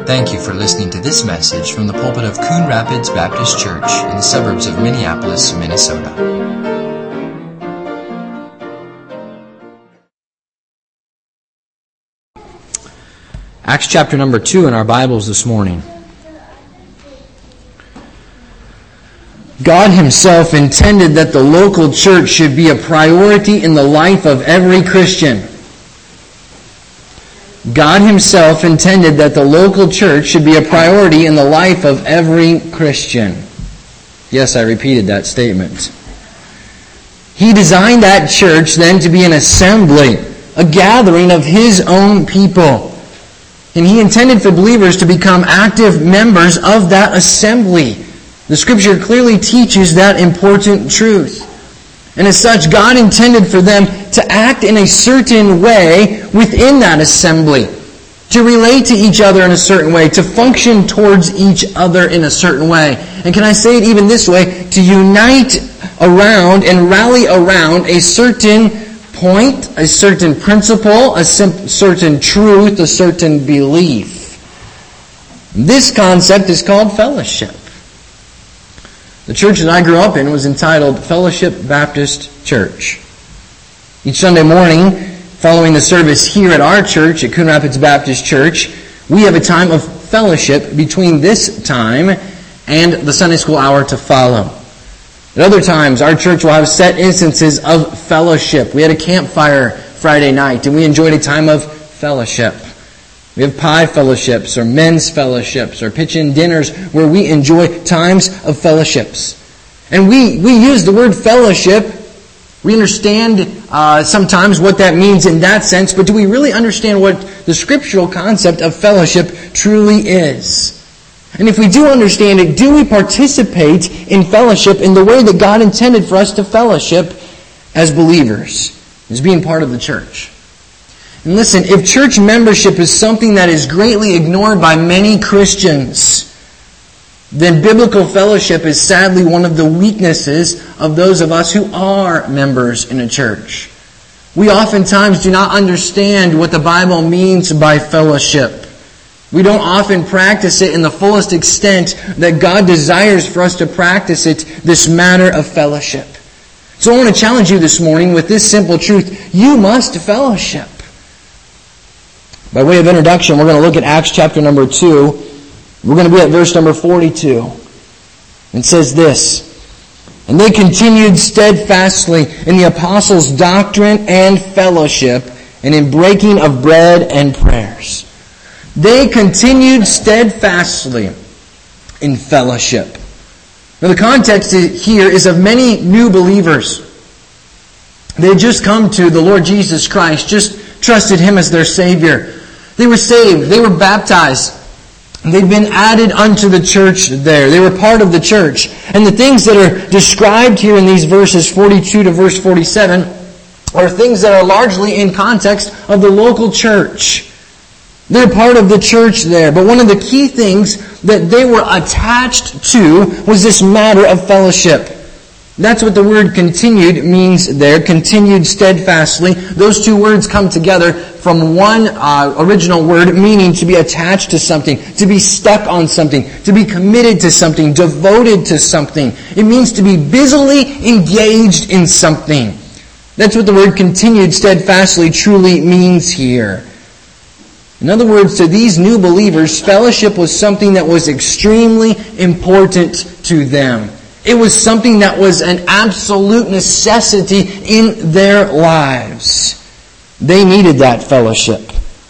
Thank you for listening to this message from the pulpit of Coon Rapids Baptist Church in the suburbs of Minneapolis, Minnesota. Acts chapter number 2 in our Bibles this morning. God Himself intended that the local church should be a priority in the life of every Christian. God Himself intended that the local church should be a priority in the life of every Christian. Yes, I repeated that statement. He designed that church then to be an assembly, a gathering of His own people. And He intended for believers to become active members of that assembly. The Scripture clearly teaches that important truth. And as such, God intended for them to act in a certain way within that assembly, to relate to each other in a certain way, to function towards each other in a certain way. And can I say it even this way? To unite around and rally around a certain point, a certain principle, a certain truth, a certain belief. This concept is called fellowship. The church that I grew up in was entitled Fellowship Baptist Church. Each Sunday morning, following the service here at our church, at Coon Rapids Baptist Church, we have a time of fellowship between this time and the Sunday school hour to follow. At other times, our church will have set instances of fellowship. We had a campfire Friday night, and we enjoyed a time of fellowship. We have pie fellowships, or men's fellowships, or pitch-in dinners where we enjoy times of fellowships. And we use the word fellowship. We understand sometimes what that means in that sense, but do we really understand what the scriptural concept of fellowship truly is? And if we do understand it, do we participate in fellowship in the way that God intended for us to fellowship as believers, as being part of the church? And listen, if church membership is something that is greatly ignored by many Christians, then biblical fellowship is sadly one of the weaknesses of those of us who are members in a church. We oftentimes do not understand what the Bible means by fellowship. We don't often practice it in the fullest extent that God desires for us to practice it, this matter of fellowship. So I want to challenge you this morning with this simple truth. You must fellowship. By way of introduction, we're going to look at Acts chapter number 2. We're going to be at verse number 42. It says this: "And they continued steadfastly in the apostles' doctrine and fellowship, and in breaking of bread and prayers." They continued steadfastly in fellowship. Now the context here is of many new believers. They had just come to the Lord Jesus Christ, just trusted Him as their Savior. They were saved. They were baptized. They'd been added unto the church there. They were part of the church. And the things that are described here in these verses 42 to verse 47 are things that are largely in context of the local church. They're part of the church there. But one of the key things that they were attached to was this matter of fellowship. That's what the word continued means there. Continued steadfastly. Those two words come together from one original word meaning to be attached to something, to be stuck on something, to be committed to something, devoted to something. It means to be busily engaged in something. That's what the word continued steadfastly truly means here. In other words, to these new believers, fellowship was something that was extremely important to them. It was something that was an absolute necessity in their lives. They needed that fellowship.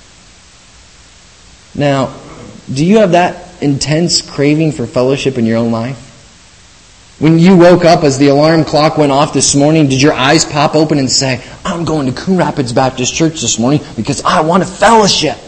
Now, do you have that intense craving for fellowship in your own life? When you woke up as the alarm clock went off this morning, did your eyes pop open and say, "I'm going to Coon Rapids Baptist Church this morning because I want a fellowship"?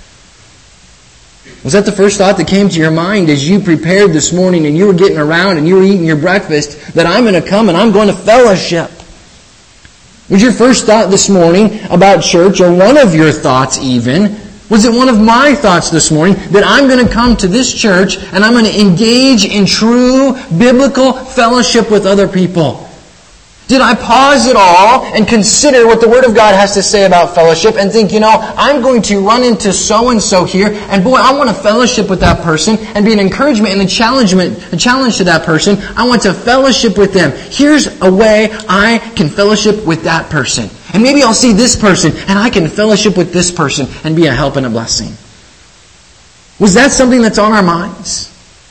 Was that the first thought that came to your mind as you prepared this morning and you were getting around and you were eating your breakfast, that I'm going to come and I'm going to fellowship? Was your first thought this morning about church, or one of your thoughts even, was it one of my thoughts this morning that I'm going to come to this church and I'm going to engage in true biblical fellowship with other people? Did I pause it all and consider what the Word of God has to say about fellowship and think, I'm going to run into so-and-so here, and boy, I want to fellowship with that person and be an encouragement and a challenge to that person. I want to fellowship with them. Here's a way I can fellowship with that person. And maybe I'll see this person, and I can fellowship with this person and be a help and a blessing. Was that something that's on our minds?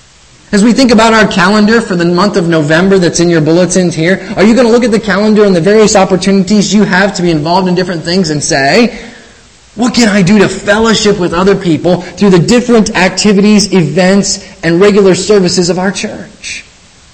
As we think about our calendar for the month of November that's in your bulletins here, are you going to look at the calendar and the various opportunities you have to be involved in different things and say, what can I do to fellowship with other people through the different activities, events, and regular services of our church?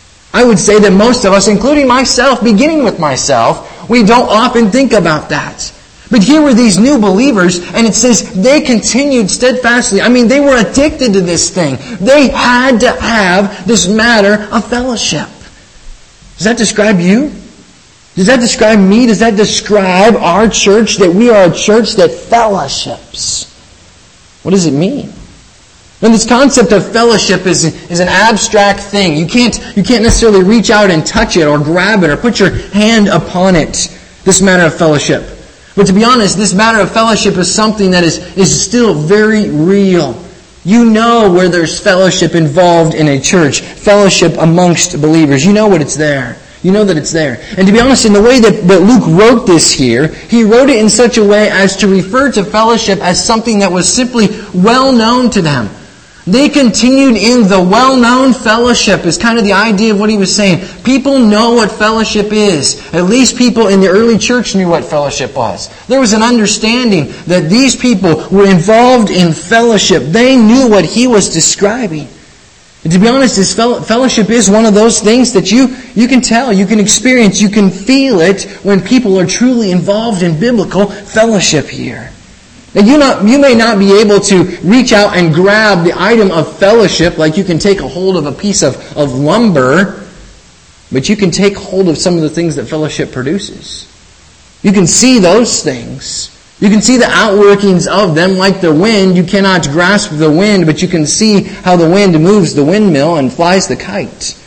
I would say that most of us, including myself, beginning with myself, we don't often think about that. But here were these new believers, and it says they continued steadfastly. They were addicted to this thing. They had to have this matter of fellowship. Does that describe you? Does that describe me? Does that describe our church, that we are a church that fellowships? What does it mean? And this concept of fellowship is an abstract thing. You can't necessarily reach out and touch it or grab it or put your hand upon it, this matter of fellowship. But to be honest, this matter of fellowship is something that is still very real. You know where there's fellowship involved in a church, fellowship amongst believers. You know what it's there. You know that it's there. And to be honest, in the way that Luke wrote this here, he wrote it in such a way as to refer to fellowship as something that was simply well known to them. They continued in the well-known fellowship is kind of the idea of what he was saying. People know what fellowship is. At least people in the early church knew what fellowship was. There was an understanding that these people were involved in fellowship. They knew what he was describing. And to be honest, this fellowship is one of those things that you can tell, you can experience, you can feel it when people are truly involved in biblical fellowship here. Now, you may not be able to reach out and grab the item of fellowship like you can take a hold of a piece of lumber, but you can take hold of some of the things that fellowship produces. You can see those things. You can see the outworkings of them like the wind. You cannot grasp the wind, but you can see how the wind moves the windmill and flies the kite.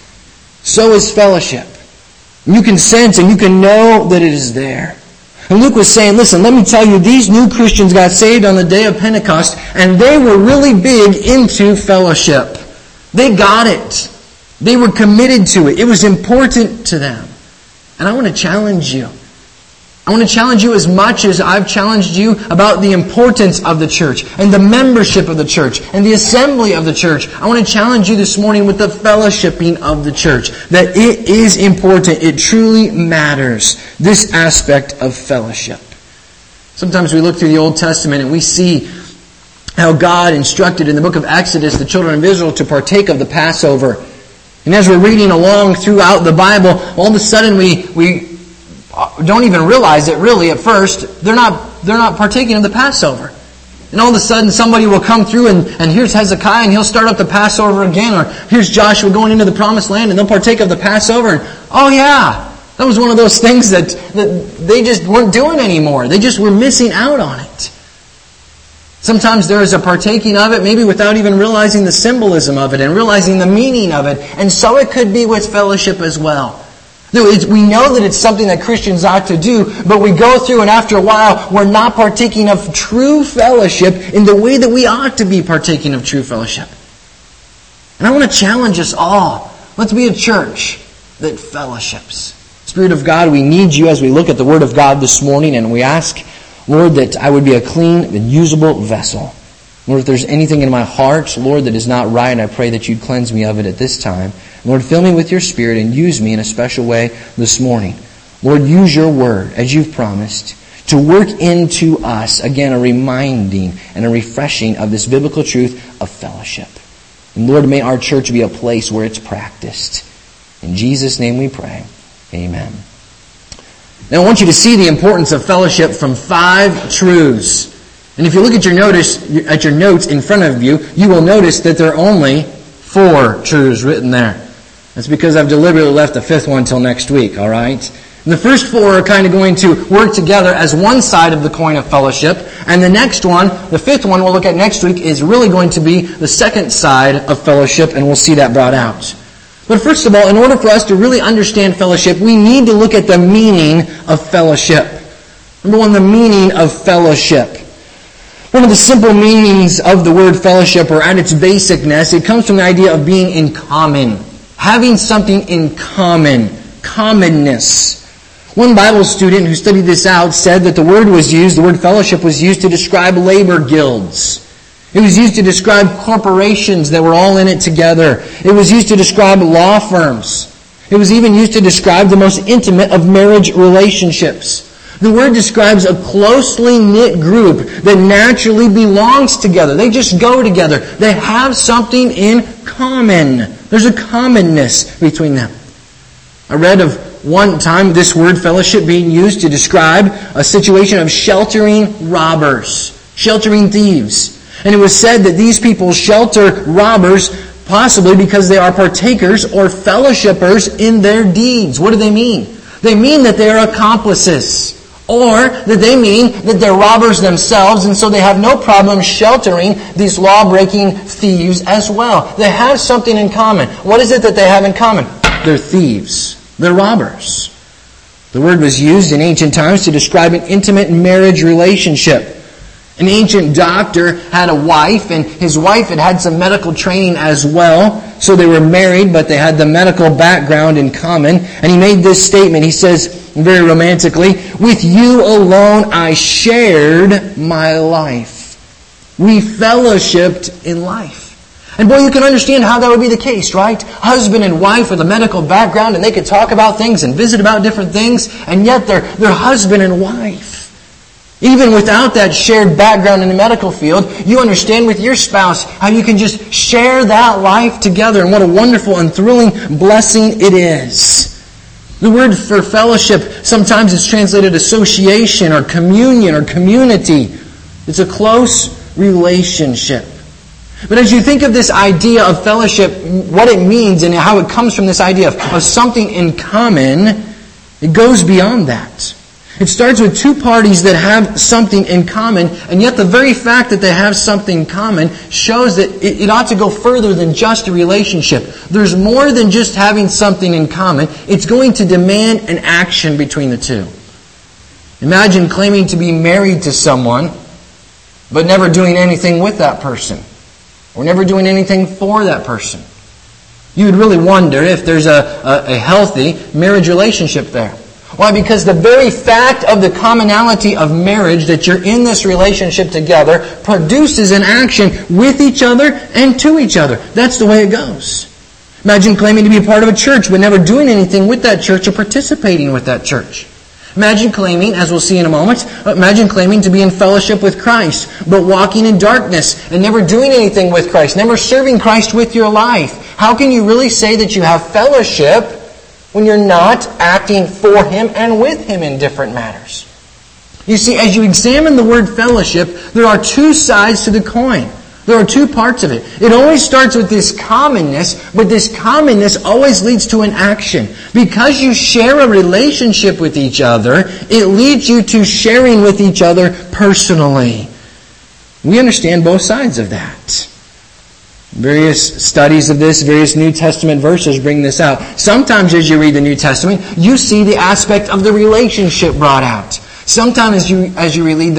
So is fellowship. You can sense and you can know that it is there. And Luke was saying, listen, let me tell you, these new Christians got saved on the day of Pentecost, and they were really big into fellowship. They got it. They were committed to it. It was important to them. And I want to challenge you. I want to challenge you as much as I've challenged you about the importance of the church and the membership of the church and the assembly of the church. I want to challenge you this morning with the fellowshipping of the church. That it is important. It truly matters. This aspect of fellowship. Sometimes we look through the Old Testament and we see how God instructed in the book of Exodus the children of Israel to partake of the Passover. And as we're reading along throughout the Bible, all of a sudden we don't even realize it really at first. They're not partaking of the Passover. And all of a sudden somebody will come through and here's Hezekiah and he'll start up the Passover again. Or here's Joshua going into the promised land and they'll partake of the Passover. And oh yeah, that was one of those things that they just weren't doing anymore. They just were missing out on it. Sometimes there is a partaking of it maybe without even realizing the symbolism of it and realizing the meaning of it. And so it could be with fellowship as well. We know that it's something that Christians ought to do, but we go through and after a while, we're not partaking of true fellowship in the way that we ought to be partaking of true fellowship. And I want to challenge us all. Let's be a church that fellowships. Spirit of God, we need you as we look at the Word of God this morning, and we ask, Lord, that I would be a clean and usable vessel. Lord, if there's anything in my heart, Lord, that is not right, I pray that you'd cleanse me of it at this time. Lord, fill me with your Spirit and use me in a special way this morning. Lord, use your word, as you've promised, to work into us, again, a reminding and a refreshing of this biblical truth of fellowship. And Lord, may our church be a place where it's practiced. In Jesus' name we pray. Amen. Now I want you to see the importance of fellowship from 5 truths. And if you look at your notes in front of you, you will notice that there are only 4 truths written there. That's because I've deliberately left the 5th one till next week, all right? And the first 4 are kind of going to work together as one side of the coin of fellowship. And the next one, the 5th one we'll look at next week, is really going to be the second side of fellowship, and we'll see that brought out. But first of all, in order for us to really understand fellowship, we need to look at the meaning of fellowship. Number one, the meaning of fellowship. One of the simple meanings of the word fellowship, or at its basicness, it comes from the idea of being in common. Having something in common. Commonness. One Bible student who studied this out said that the word fellowship was used to describe labor guilds. It was used to describe corporations that were all in it together. It was used to describe law firms. It was even used to describe the most intimate of marriage relationships. The word describes a closely knit group that naturally belongs together. They just go together. They have something in common. There's a commonness between them. I read of one time this word fellowship being used to describe a situation of sheltering robbers, sheltering thieves. And it was said that these people shelter robbers possibly because they are partakers or fellowshippers in their deeds. What do they mean? They mean that they are accomplices. Or that they mean that they're robbers themselves, and so they have no problem sheltering these law-breaking thieves as well. They have something in common. What is it that they have in common? They're thieves. They're robbers. The word was used in ancient times to describe an intimate marriage relationship. An ancient doctor had a wife, and his wife had some medical training as well. So they were married, but they had the medical background in common. And he made this statement. He says, very romantically, "With you alone I shared my life." We fellowshipped in life. And boy, you can understand how that would be the case, right? Husband and wife with a medical background, and they could talk about things and visit about different things, and yet they're husband and wife. Even without that shared background in the medical field, you understand with your spouse how you can just share that life together, and what a wonderful and thrilling blessing it is. The word for fellowship sometimes is translated association or communion or community. It's a close relationship. But as you think of this idea of fellowship, what it means and how it comes from this idea of something in common, it goes beyond that. It starts with two parties that have something in common, and yet the very fact that they have something in common shows that it ought to go further than just a relationship. There's more than just having something in common. It's going to demand an action between the two. Imagine claiming to be married to someone, but never doing anything with that person, or never doing anything for that person. You would really wonder if there's a healthy marriage relationship there. Why? Because the very fact of the commonality of marriage, that you're in this relationship together, produces an action with each other and to each other. That's the way it goes. Imagine claiming to be a part of a church, but never doing anything with that church or participating with that church. Imagine claiming, as we'll see in a moment, imagine claiming to be in fellowship with Christ, but walking in darkness and never doing anything with Christ, never serving Christ with your life. How can you really say that you have fellowship when you're not acting for Him and with Him in different matters? You see, as you examine the word fellowship, there are two sides to the coin. There are two parts of it. It always starts with this commonness, but this commonness always leads to an action. Because you share a relationship with each other, it leads you to sharing with each other personally. We understand both sides of that. Various studies of this, various New Testament verses bring this out. Sometimes as you read the New Testament, you see the aspect of the relationship brought out. Sometimes as you read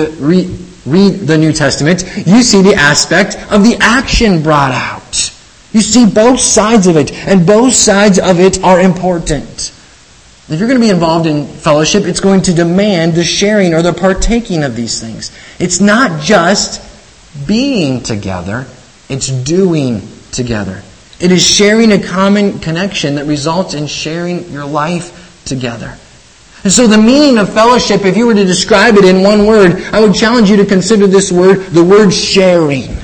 the New Testament, you see the aspect of the action brought out. You see both sides of it, and both sides of it are important. If you're going to be involved in fellowship, it's going to demand the sharing or the partaking of these things. It's not just being together, it's doing together. It is sharing a common connection that results in sharing your life together. And so the meaning of fellowship, if you were to describe it in one word, I would challenge you to consider this word, the word sharing.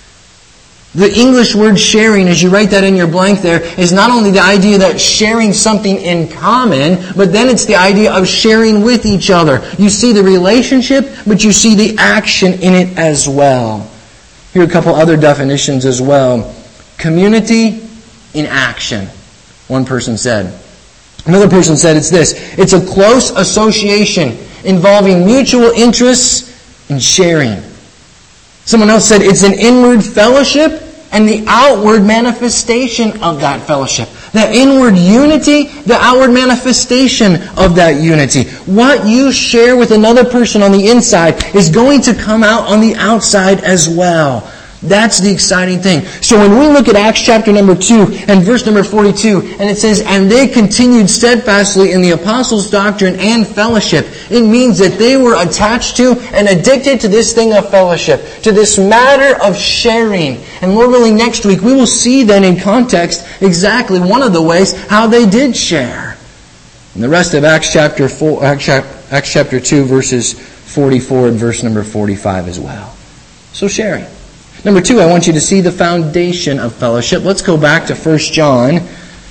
The English word sharing, as you write that in your blank there, is not only the idea that sharing something in common, but then it's the idea of sharing with each other. You see the relationship, but you see the action in it as well. Here are a couple other definitions as well. Community in action, one person said. Another person said it's this: it's a close association involving mutual interests and sharing. Someone else said it's an inward fellowship and the outward manifestation of that fellowship. That inward unity, the outward manifestation of that unity. What you share with another person on the inside is going to come out on the outside as well. That's the exciting thing. So when we look at Acts chapter number 2 and verse number 42, and it says, "And they continued steadfastly in the apostles' doctrine and fellowship," it means that they were attached to and addicted to this thing of fellowship, to this matter of sharing. And Lord willing, next week we will see then in context exactly one of the ways how they did share. And the rest of Acts chapter 2, verses 44 and verse number 45 as well. So sharing. Number 2, I want you to see the foundation of fellowship. Let's go back to 1 John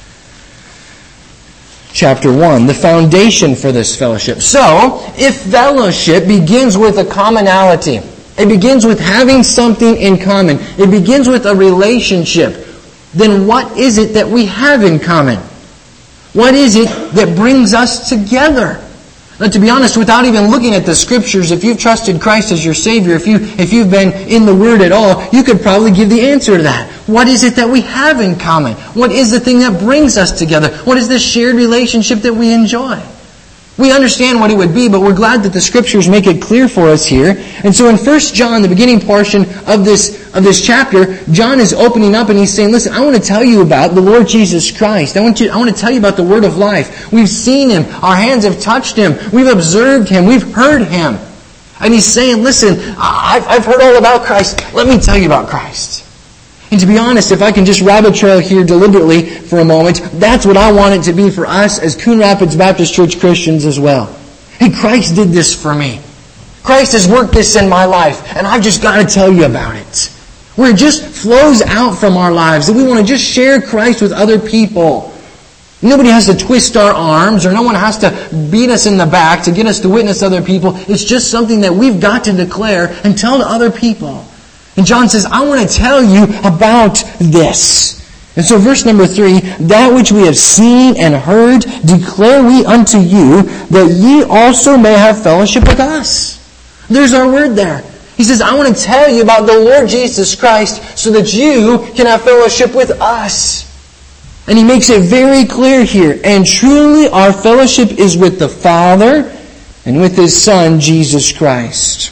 chapter 1, the foundation for this fellowship. So, if fellowship begins with a commonality, it begins with having something in common, it begins with a relationship, then what is it that we have in common? What is it that brings us together? Now, to be honest, without even looking at the Scriptures, if you've trusted Christ as your Savior, if you've been in the Word at all, you could probably give the answer to that. What is it that we have in common? What is the thing that brings us together? What is the shared relationship that we enjoy? We understand what it would be, but we're glad that the Scriptures make it clear for us here. And so in 1 John, the beginning portion of this chapter, John is opening up and he's saying, listen, I want to tell you about the Lord Jesus Christ. I want to tell you about the Word of life. We've seen Him. Our hands have touched Him. We've observed Him. We've heard Him. And he's saying, listen, I've heard all about Christ. Let me tell you about Christ. And to be honest, if I can just rabbit trail here deliberately for a moment, that's what I want it to be for us as Coon Rapids Baptist Church Christians as well. Hey, Christ did this for me. Christ has worked this in my life, and I've just got to tell you about it. Where it just flows out from our lives, that we want to just share Christ with other people. Nobody has to twist our arms, or no one has to beat us in the back to get us to witness other people. It's just something that we've got to declare and tell to other people. And John says, I want to tell you about this. And so verse number 3, that which we have seen and heard declare we unto you, that ye also may have fellowship with us. There's our word there. He says, I want to tell you about the Lord Jesus Christ so that you can have fellowship with us. And he makes it very clear here. And truly our fellowship is with the Father and with His Son, Jesus Christ.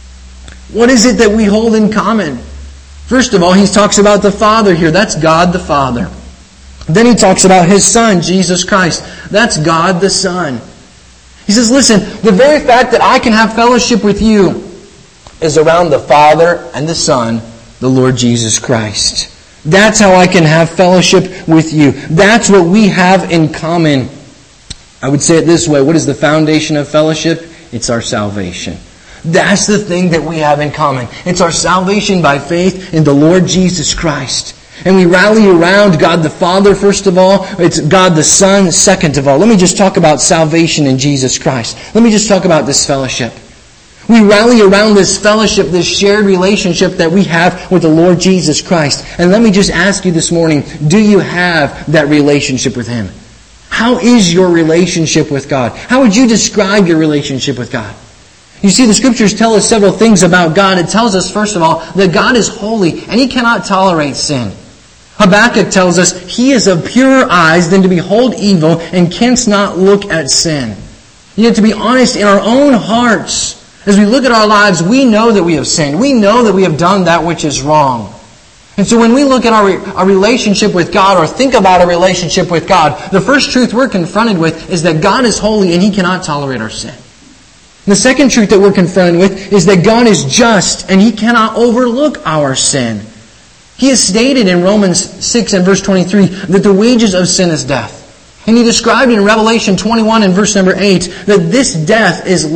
What is it that we hold in common? First of all, he talks about the Father here. That's God the Father. Then he talks about His Son, Jesus Christ. That's God the Son. He says, listen, the very fact that I can have fellowship with you is around the Father and the Son, the Lord Jesus Christ. That's how I can have fellowship with you. That's what we have in common. I would say it this way. What is the foundation of fellowship? It's our salvation. That's the thing that we have in common. It's our salvation by faith in the Lord Jesus Christ. And we rally around God the Father, first of all. It's God the Son, second of all. Let me just talk about salvation in Jesus Christ. Let me just talk about this fellowship. We rally around this fellowship, this shared relationship that we have with the Lord Jesus Christ. And let me just ask you this morning, do you have that relationship with Him? How is your relationship with God? How would you describe your relationship with God? You see, the Scriptures tell us several things about God. It tells us, first of all, that God is holy and He cannot tolerate sin. Habakkuk tells us, He is of purer eyes than to behold evil and canst not look at sin. Yet to be honest, in our own hearts, as we look at our lives, we know that we have sinned. We know that we have done that which is wrong. And so when we look at our relationship with God or think about a relationship with God, the first truth we're confronted with is that God is holy and He cannot tolerate our sin. The second truth that we're confronted with is that God is just and He cannot overlook our sin. He has stated in Romans 6 and verse 23 that the wages of sin is death. And He described in Revelation 21 and verse number 8 that this death is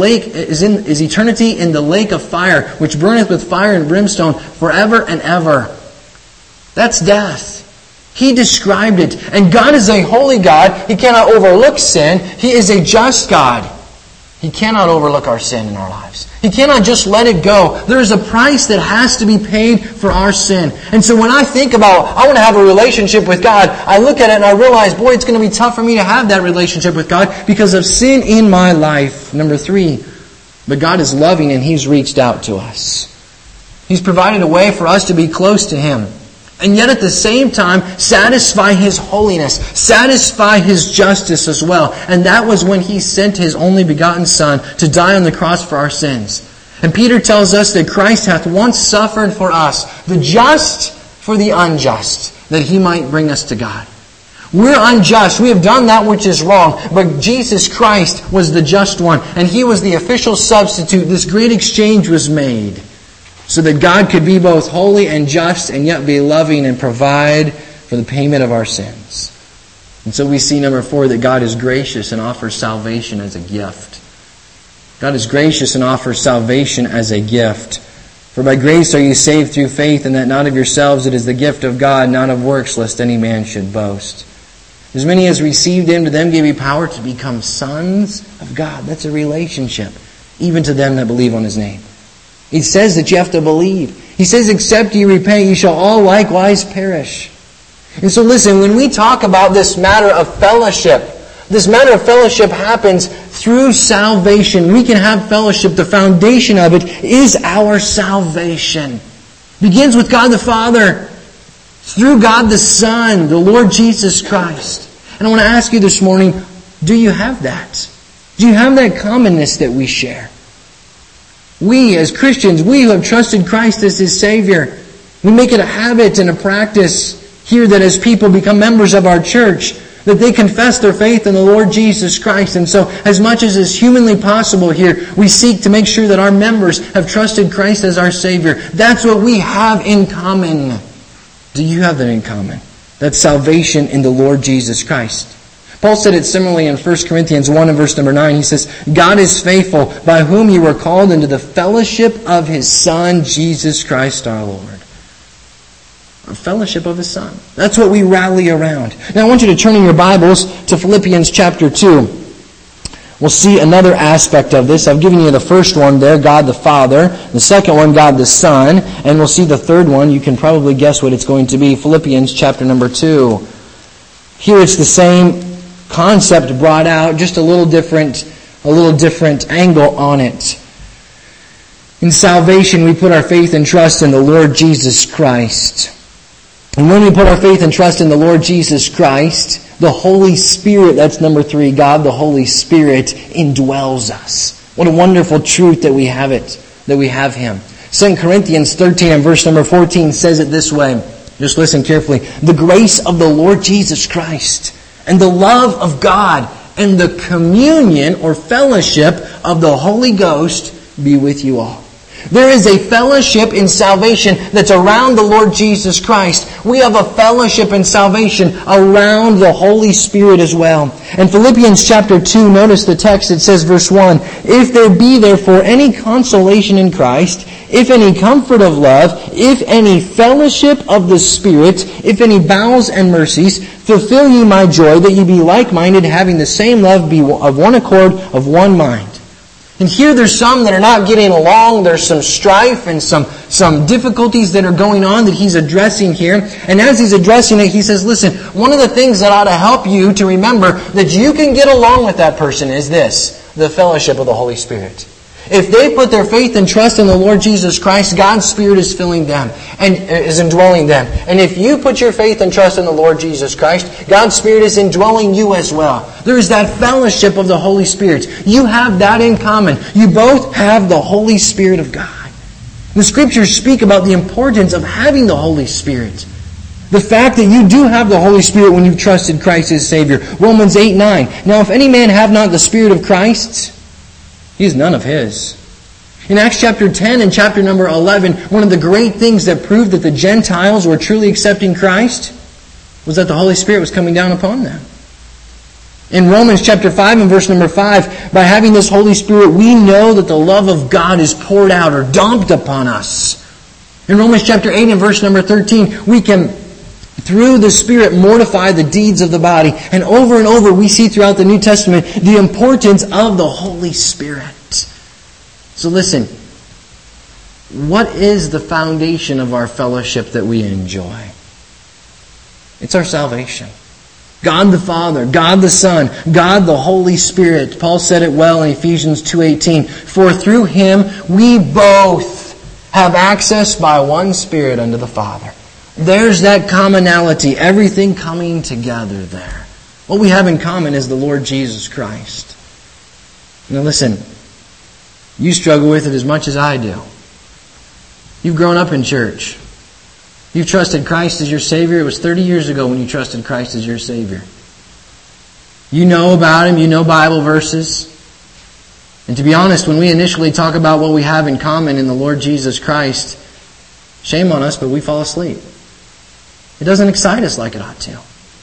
eternity in the lake of fire, which burneth with fire and brimstone forever and ever. That's death. He described it. And God is a holy God. He cannot overlook sin. He is a just God. He cannot overlook our sin in our lives. He cannot just let it go. There is a price that has to be paid for our sin. And so when I think about, I want to have a relationship with God, I look at it and I realize, boy, it's going to be tough for me to have that relationship with God because of sin in my life. Number 3, but God is loving and He's reached out to us. He's provided a way for us to be close to Him. and yet at the same time satisfy His holiness, satisfy His justice as well. And that was when He sent His only begotten Son to die on the cross for our sins. And Peter tells us that Christ hath once suffered for us, the just for the unjust, that He might bring us to God. We're unjust. We have done that which is wrong. But Jesus Christ was the just one. And He was the official substitute. This great exchange was made so that God could be both holy and just and yet be loving and provide for the payment of our sins. And so we see, number 4, that God is gracious and offers salvation as a gift. God is gracious and offers salvation as a gift. For by grace are you saved through faith, and that not of yourselves, it is the gift of God, not of works, lest any man should boast. As many as received Him, to them gave He power to become sons of God. That's a relationship, even to them that believe on His name. He says that you have to believe. He says, except ye repent, ye shall all likewise perish. And so listen, when we talk about this matter of fellowship, this matter of fellowship happens through salvation. We can have fellowship. The foundation of it is our salvation. It begins with God the Father, through God the Son, the Lord Jesus Christ. And I want to ask you this morning, do you have that? Do you have that commonness that we share? We as Christians, we who have trusted Christ as His Savior, we make it a habit and a practice here that as people become members of our church, that they confess their faith in the Lord Jesus Christ. And so, as much as is humanly possible here, we seek to make sure that our members have trusted Christ as our Savior. That's what we have in common. Do you have that in common? That's salvation in the Lord Jesus Christ. Paul said it similarly in 1 Corinthians 1 and verse number 9. He says, God is faithful, by whom you were called into the fellowship of His Son, Jesus Christ our Lord. A fellowship of His Son. That's what we rally around. Now I want you to turn in your Bibles to Philippians chapter 2. We'll see another aspect of this. I've given you the first one there, God the Father. The second one, God the Son. And we'll see the third one. You can probably guess what it's going to be. Philippians chapter number 2. Here it's the same concept brought out, just a little different angle on it. In salvation, we put our faith and trust in the Lord Jesus Christ. And when we put our faith and trust in the Lord Jesus Christ, the Holy Spirit, that's number 3, God the Holy Spirit indwells us. What a wonderful truth that we have Him. 2 Corinthians 13 and verse number 14 says it this way. Just listen carefully. The grace of the Lord Jesus Christ and the love of God and the communion or fellowship of the Holy Ghost be with you all. There is a fellowship in salvation that's around the Lord Jesus Christ. We have a fellowship in salvation around the Holy Spirit as well. In Philippians chapter 2, notice the text, it says verse 1, If there be therefore any consolation in Christ, if any comfort of love, if any fellowship of the Spirit, if any bowels and mercies, fulfill ye my joy, that ye be like-minded, having the same love, be of one accord, of one mind. And here there's some that are not getting along. There's some strife and some difficulties that are going on that he's addressing here. And as he's addressing it, he says, listen, one of the things that ought to help you to remember that you can get along with that person is this, the fellowship of the Holy Spirit. If they put their faith and trust in the Lord Jesus Christ, God's Spirit is filling them and is indwelling them. And if you put your faith and trust in the Lord Jesus Christ, God's Spirit is indwelling you as well. There is that fellowship of the Holy Spirit. You have that in common. You both have the Holy Spirit of God. The Scriptures speak about the importance of having the Holy Spirit. The fact that you do have the Holy Spirit when you've trusted Christ as Savior. Romans 8:9. Now if any man have not the Spirit of Christ, he is none of His. In Acts chapter 10 and chapter number 11, one of the great things that proved that the Gentiles were truly accepting Christ was that the Holy Spirit was coming down upon them. In Romans chapter 5 and verse number 5, by having this Holy Spirit, we know that the love of God is poured out or dumped upon us. In Romans chapter 8 and verse number 13, we can, through the Spirit, mortify the deeds of the body. And over we see throughout the New Testament the importance of the Holy Spirit. So listen, what is the foundation of our fellowship that we enjoy? It's our salvation. God the Father, God the Son, God the Holy Spirit. Paul said it well in Ephesians 2:18. For through Him we both have access by one Spirit unto the Father. There's that commonality, everything coming together there. What we have in common is the Lord Jesus Christ. Now listen, you struggle with it as much as I do. You've grown up in church. You've trusted Christ as your Savior. It was 30 years ago when you trusted Christ as your Savior. You know about Him. You know Bible verses. And to be honest, when we initially talk about what we have in common in the Lord Jesus Christ, shame on us, but we fall asleep. It doesn't excite us like it ought to.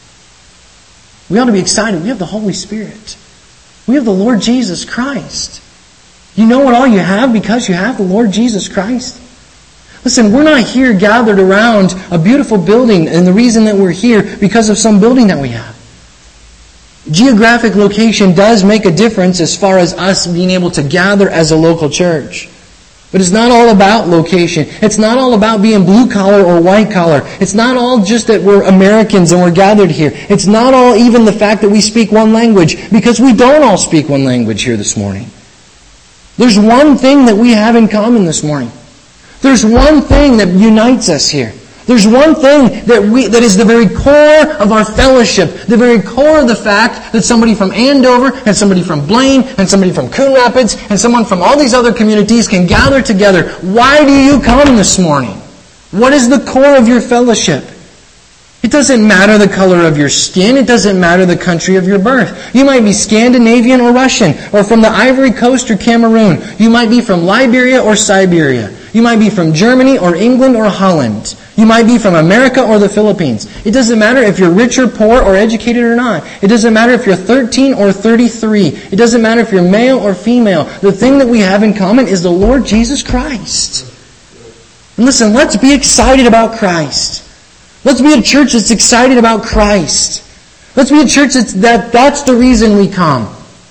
We ought to be excited. We have the Holy Spirit. We have the Lord Jesus Christ. You know what all you have because you have the Lord Jesus Christ? Listen, we're not here gathered around a beautiful building, and the reason that we're here because of some building that we have. Geographic location does make a difference as far as us being able to gather as a local church. But it's not all about location. It's not all about being blue collar or white collar. It's not all just that we're Americans and we're gathered here. It's not all even the fact that we speak one language, because we don't all speak one language here this morning. There's one thing that we have in common this morning. There's one thing that unites us here. There's one thing that is the very core of our fellowship, the very core of the fact that somebody from Andover and somebody from Blaine and somebody from Coon Rapids and someone from all these other communities can gather together. Why do you come this morning? What is the core of your fellowship? It doesn't matter the color of your skin. It doesn't matter the country of your birth. You might be Scandinavian or Russian, or from the Ivory Coast or Cameroon. You might be from Liberia or Siberia. You might be from Germany or England or Holland. You might be from America or the Philippines. It doesn't matter if you're rich or poor or educated or not. It doesn't matter if you're 13 or 33. It doesn't matter if you're male or female. The thing that we have in common is the Lord Jesus Christ. And listen, let's be excited about Christ. Let's be a church that's excited about Christ. Let's be a church that's the reason we come.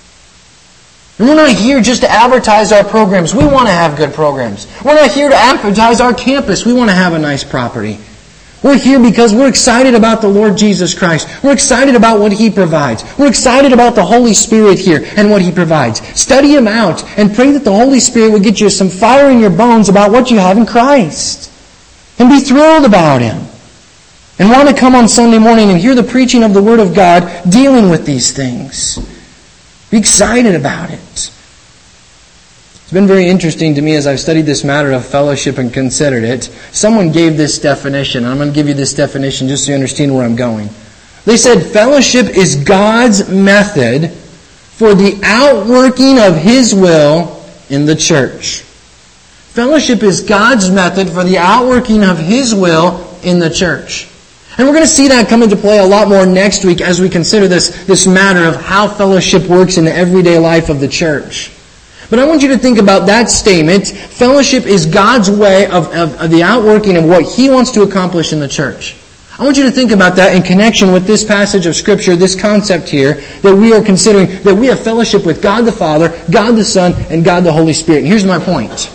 And we're not here just to advertise our programs. We want to have good programs. We're not here to advertise our campus. We want to have a nice property. We're here because we're excited about the Lord Jesus Christ. We're excited about what He provides. We're excited about the Holy Spirit here and what He provides. Study Him out and pray that the Holy Spirit will get you some fire in your bones about what you have in Christ. And be thrilled about Him. And want to come on Sunday morning and hear the preaching of the Word of God dealing with these things. Be excited about it. It's been very interesting to me as I've studied this matter of fellowship and considered it. Someone gave this definition. I'm going to give you this definition just so you understand where I'm going. They said fellowship is God's method for the outworking of His will in the church. Fellowship is God's method for the outworking of His will in the church. And we're going to see that come into play a lot more next week as we consider this matter of how fellowship works in the everyday life of the church. But I want you to think about that statement. Fellowship is God's way of the outworking of what He wants to accomplish in the church. I want you to think about that in connection with this passage of Scripture, this concept here that we are considering, that we have fellowship with God the Father, God the Son, and God the Holy Spirit. And here's my point.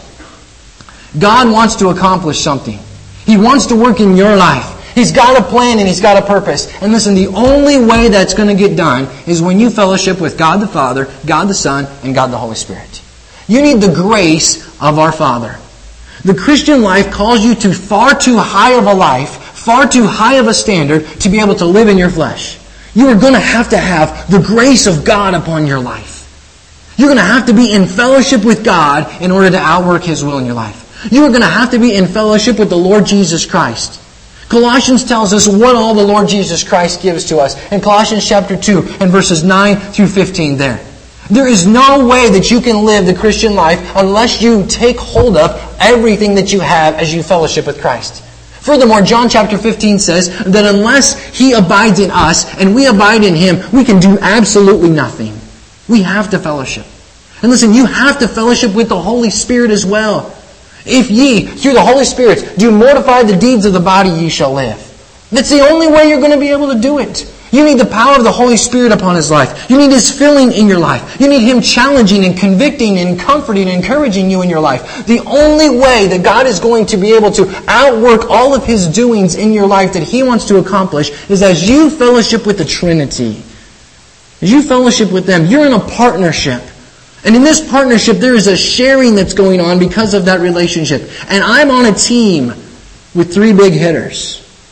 God wants to accomplish something. He wants to work in your life. He's got a plan and He's got a purpose. And listen, the only way that's going to get done is when you fellowship with God the Father, God the Son, and God the Holy Spirit. You need the grace of our Father. The Christian life calls you to far too high of a life, far too high of a standard to be able to live in your flesh. You are going to have the grace of God upon your life. You're going to have to be in fellowship with God in order to outwork His will in your life. You are going to have to be in fellowship with the Lord Jesus Christ. Colossians tells us what all the Lord Jesus Christ gives to us. In Colossians chapter 2 and verses 9 through 15 there. There is no way that you can live the Christian life unless you take hold of everything that you have as you fellowship with Christ. Furthermore, John chapter 15 says that unless He abides in us and we abide in Him, we can do absolutely nothing. We have to fellowship. And listen, you have to fellowship with the Holy Spirit as well. If ye, through the Holy Spirit, do mortify the deeds of the body, ye shall live. That's the only way you're going to be able to do it. You need the power of the Holy Spirit upon His life. You need His filling in your life. You need Him challenging and convicting and comforting and encouraging you in your life. The only way that God is going to be able to outwork all of His doings in your life that He wants to accomplish is as you fellowship with the Trinity. As you fellowship with them, you're in a partnership. And in this partnership, there is a sharing that's going on because of that relationship. And I'm on a team with 3 big hitters.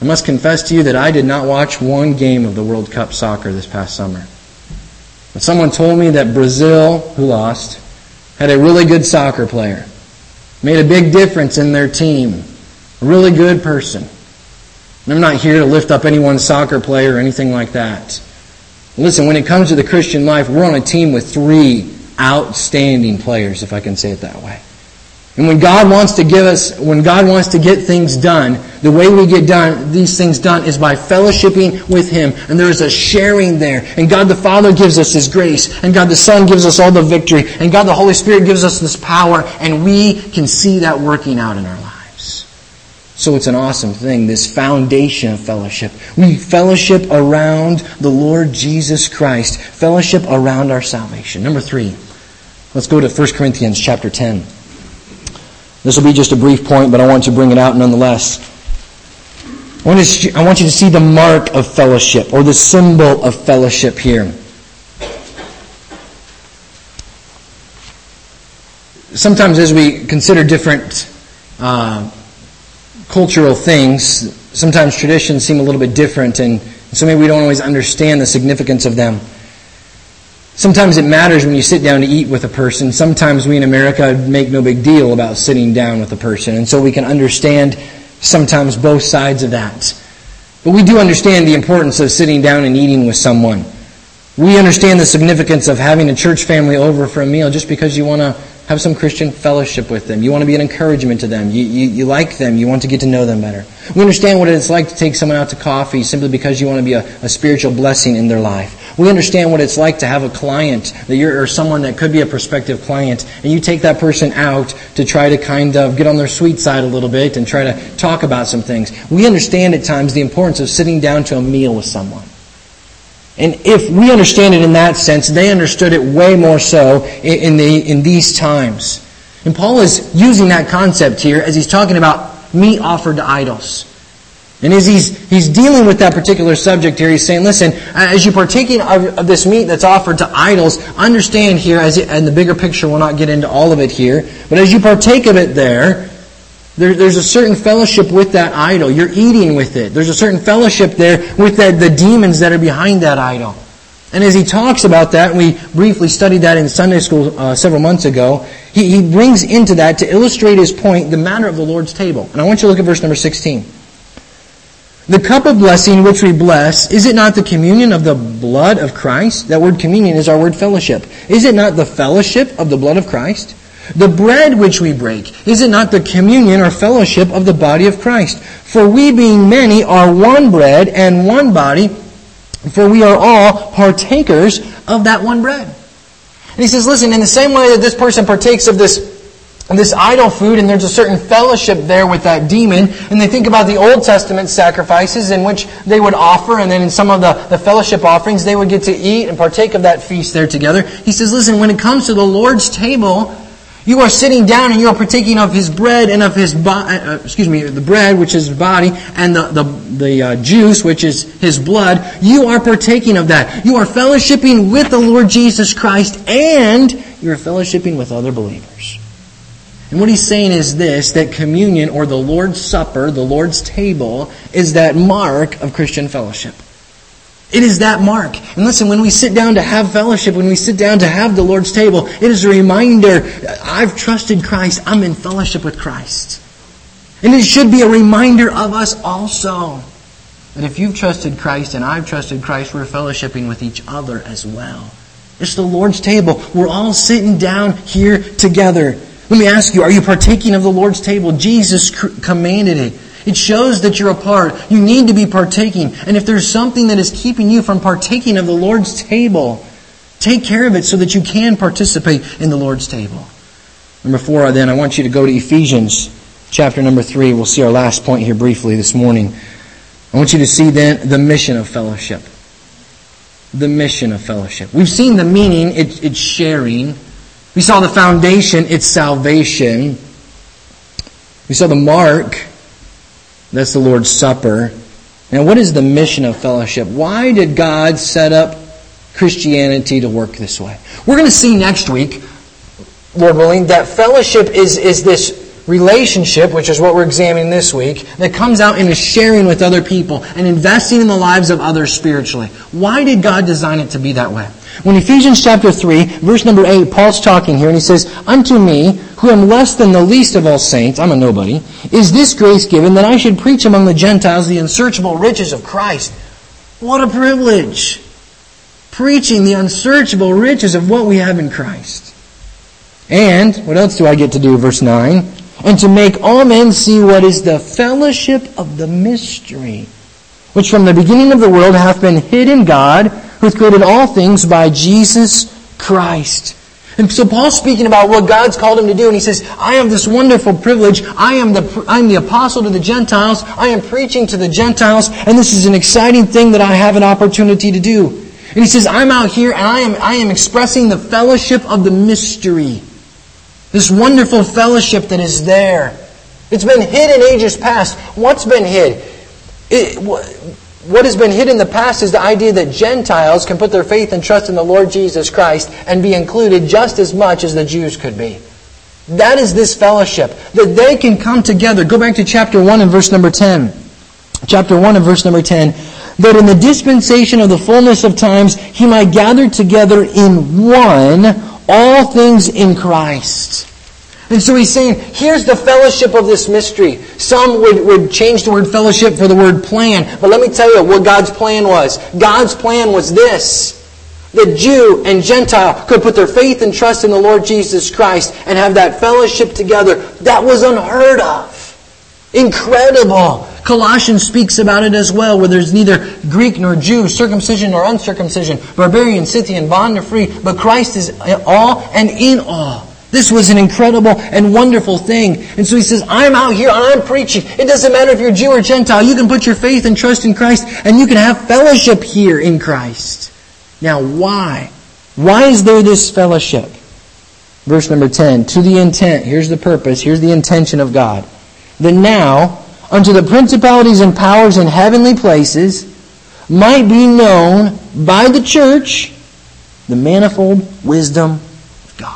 I must confess to you that I did not watch one game of the World Cup soccer this past summer. But someone told me that Brazil, who lost, had a really good soccer player. Made a big difference in their team. A really good person. And I'm not here to lift up anyone's soccer player or anything like that. Listen, when it comes to the Christian life, we're on a team with 3 outstanding players, if I can say it that way. And when God wants to get things done, the way we get these things done is by fellowshipping with Him. And there is a sharing there. And God the Father gives us His grace. And God the Son gives us all the victory. And God the Holy Spirit gives us this power. And we can see that working out in our lives. So it's an awesome thing, this foundation of fellowship. We fellowship around the Lord Jesus Christ. Fellowship around our salvation. Number 3, let's go to 1 Corinthians chapter 10. This will be just a brief point, but I want to bring it out nonetheless. I want you to see the mark of fellowship, or the symbol of fellowship here. Sometimes as we consider different cultural things, sometimes traditions seem a little bit different, and so maybe we don't always understand the significance of them. Sometimes it matters when you sit down to eat with a person. Sometimes we in America make no big deal about sitting down with a person. And so we can understand sometimes both sides of that. But we do understand the importance of sitting down and eating with someone. We understand the significance of having a church family over for a meal just because you want to have some Christian fellowship with them. You want to be an encouragement to them. You like them. You want to get to know them better. We understand what it's like to take someone out to coffee simply because you want to be a spiritual blessing in their life. We understand what it's like to have a client or someone that could be a prospective client, and you take that person out to try to kind of get on their sweet side a little bit and try to talk about some things. We understand at times the importance of sitting down to a meal with someone. And if we understand it in that sense, they understood it way more so in these times. And Paul is using that concept here as he's talking about meat offered to idols. And as he's dealing with that particular subject here, he's saying, listen, as you're partaking of this meat that's offered to idols, understand here, and the bigger picture, we'll not get into all of it here, but as you partake of it there's a certain fellowship with that idol. You're eating with it. There's a certain fellowship there with the demons that are behind that idol. And as he talks about that, and we briefly studied that in Sunday school several months ago, he brings into that, to illustrate his point, the matter of the Lord's table. And I want you to look at verse number 16. The cup of blessing which we bless, is it not the communion of the blood of Christ? That word communion is our word fellowship. Is it not the fellowship of the blood of Christ? The bread which we break, is it not the communion or fellowship of the body of Christ? For we being many are one bread and one body, for we are all partakers of that one bread. And he says, listen, in the same way that this person partakes of this idol food, and there's a certain fellowship there with that demon, and they think about the Old Testament sacrifices in which they would offer, and then in some of the fellowship offerings, they would get to eat and partake of that feast there together. He says, listen, when it comes to the Lord's table, you are sitting down and you are partaking of His bread and of His the bread, which is His body, and the juice, which is His blood. You are partaking of that. You are fellowshipping with the Lord Jesus Christ, and you are fellowshipping with other believers. And what he's saying is this, that communion, or the Lord's Supper, the Lord's table, is that mark of Christian fellowship. It is that mark. And listen, when we sit down to have fellowship, when we sit down to have the Lord's table, it is a reminder, I've trusted Christ, I'm in fellowship with Christ. And it should be a reminder of us also, that if you've trusted Christ and I've trusted Christ, we're fellowshipping with each other as well. It's the Lord's table. We're all sitting down here together. Let me ask you, are you partaking of the Lord's table? Jesus commanded it. It shows that you're a part. You need to be partaking. And if there's something that is keeping you from partaking of the Lord's table, take care of it so that you can participate in the Lord's table. Number 4, then, I want you to go to Ephesians chapter number 3. We'll see our last point here briefly this morning. I want you to see then the mission of fellowship. The mission of fellowship. We've seen the meaning, it's sharing. We saw the foundation, it's salvation. We saw the mark, that's the Lord's Supper. Now, what is the mission of fellowship? Why did God set up Christianity to work this way? We're going to see next week, Lord willing, that fellowship is this relationship, which is what we're examining this week, that comes out in a sharing with other people and investing in the lives of others spiritually. Why did God design it to be that way? When Ephesians chapter 3, verse number 8, Paul's talking here and he says, "Unto me, who am less than the least of all saints," I'm a nobody, "is this grace given that I should preach among the Gentiles the unsearchable riches of Christ." What a privilege! Preaching the unsearchable riches of what we have in Christ. And, what else do I get to do? Verse 9. "And to make all men see what is the fellowship of the mystery, which from the beginning of the world hath been hid in God, who hath created all things by Jesus Christ." And so Paul's speaking about what God's called him to do, and he says, I have this wonderful privilege. I'm the apostle to the Gentiles. I am preaching to the Gentiles, and this is an exciting thing that I have an opportunity to do. And he says, I'm out here, and I am expressing the fellowship of the mystery. This wonderful fellowship that is there. It's been hid in ages past. What's been hid? What has been hid in the past is the idea that Gentiles can put their faith and trust in the Lord Jesus Christ and be included just as much as the Jews could be. That is this fellowship. That they can come together. Go back to chapter 1 and verse number 10. Chapter 1 and verse number 10. "That in the dispensation of the fullness of times He might gather together in one all things in Christ." And so he's saying, here's the fellowship of this mystery. Some would change the word fellowship for the word plan. But let me tell you what God's plan was. God's plan was this. That Jew and Gentile could put their faith and trust in the Lord Jesus Christ and have that fellowship together. That was unheard of. Incredible. Colossians speaks about it as well, where there's neither Greek nor Jew, circumcision nor uncircumcision, barbarian, Scythian, bond or free, but Christ is all and in all. This was an incredible and wonderful thing. And so he says, I'm out here and I'm preaching. It doesn't matter if you're Jew or Gentile. You can put your faith and trust in Christ and you can have fellowship here in Christ. Now why? Why is there this fellowship? Verse number 10, "To the intent," here's the purpose, here's the intention of God, "that now unto the principalities and powers in heavenly places might be known by the church the manifold wisdom of God."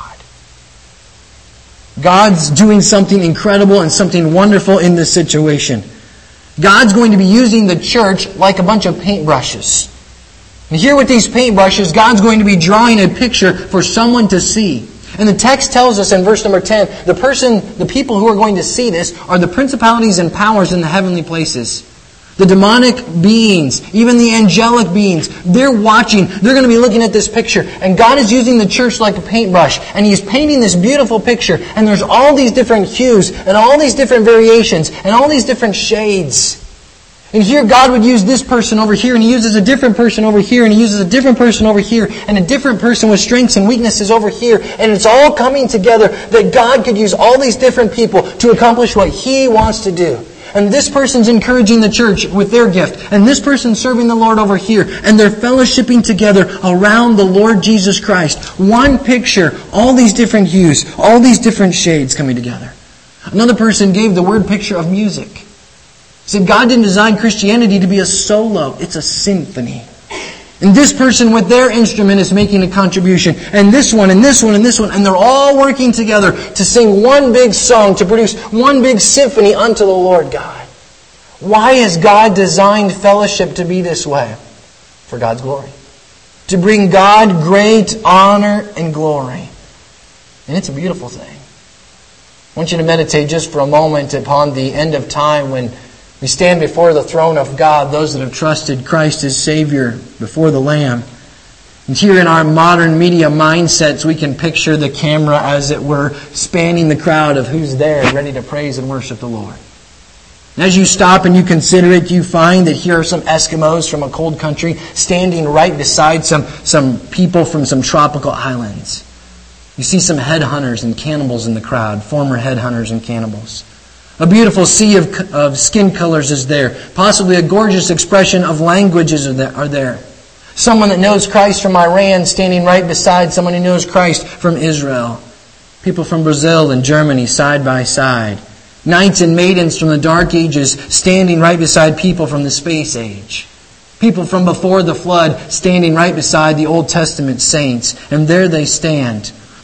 God's doing something incredible and something wonderful in this situation. God's going to be using the church like a bunch of paintbrushes. And here with these paintbrushes, God's going to be drawing a picture for someone to see. And the text tells us in verse number 10, the people who are going to see this are the principalities and powers in the heavenly places. The demonic beings, even the angelic beings, they're watching. They're going to be looking at this picture. And God is using the church like a paintbrush. And He's painting this beautiful picture. And there's all these different hues and all these different variations and all these different shades. And here God would use this person over here, and He uses a different person over here, and He uses a different person over here, and a different person with strengths and weaknesses over here. And it's all coming together that God could use all these different people to accomplish what He wants to do. And this person's encouraging the church with their gift, and this person's serving the Lord over here, and they're fellowshipping together around the Lord Jesus Christ. One picture, all these different hues, all these different shades coming together. Another person gave the word picture of music. He said, God didn't design Christianity to be a solo. It's a symphony. And this person with their instrument is making a contribution. And this one, and this one, and this one. And they're all working together to sing one big song, to produce one big symphony unto the Lord God. Why has God designed fellowship to be this way? For God's glory. To bring God great honor and glory. And it's a beautiful thing. I want you to meditate just for a moment upon the end of time when we stand before the throne of God, those that have trusted Christ as Savior before the Lamb. And here in our modern media mindsets, we can picture the camera, as it were, spanning the crowd of who's there, ready to praise and worship the Lord. And as you stop and you consider it, you find that here are some Eskimos from a cold country standing right beside some people from some tropical islands. You see some headhunters and cannibals in the crowd, former headhunters and cannibals. A beautiful sea of skin colors is there. Possibly a gorgeous expression of languages are there. Someone that knows Christ from Iran standing right beside someone who knows Christ from Israel. People from Brazil and Germany side by side. Knights and maidens from the Dark Ages standing right beside people from the Space Age. People from before the flood standing right beside the Old Testament saints. And there they stand.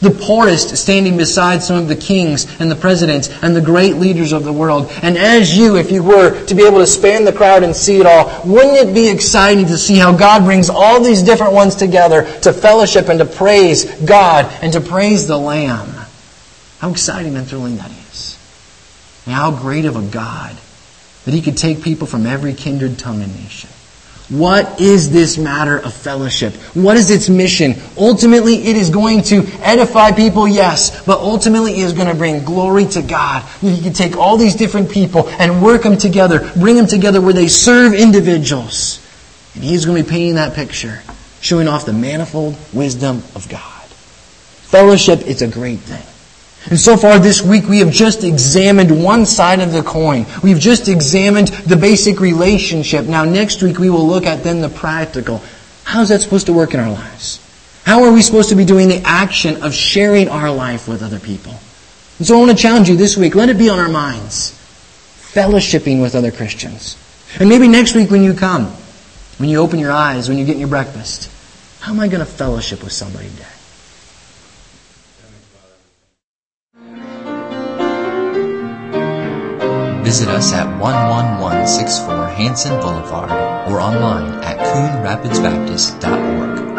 The poorest standing beside some of the kings and the presidents and the great leaders of the world. And as you, if you were to be able to span the crowd and see it all, wouldn't it be exciting to see how God brings all these different ones together to fellowship and to praise God and to praise the Lamb? How exciting and thrilling that is. And how great of a God that He could take people from every kindred, tongue, and nation. What is this matter of fellowship? What is its mission? Ultimately, it is going to edify people, yes, but ultimately it is going to bring glory to God. He can take all these different people and work them together, bring them together where they serve individuals. And He's going to be painting that picture, showing off the manifold wisdom of God. Fellowship is a great thing. And so far this week we have just examined one side of the coin. We've just examined the basic relationship. Now next week we will look at then the practical. How is that supposed to work in our lives? How are we supposed to be doing the action of sharing our life with other people? And so I want to challenge you this week. Let it be on our minds. Fellowshipping with other Christians. And maybe next week when you come, when you open your eyes, when you get your breakfast, how am I going to fellowship with somebody today? Visit us at 11164 Hanson Boulevard or online at CoonRapidsBaptist.org.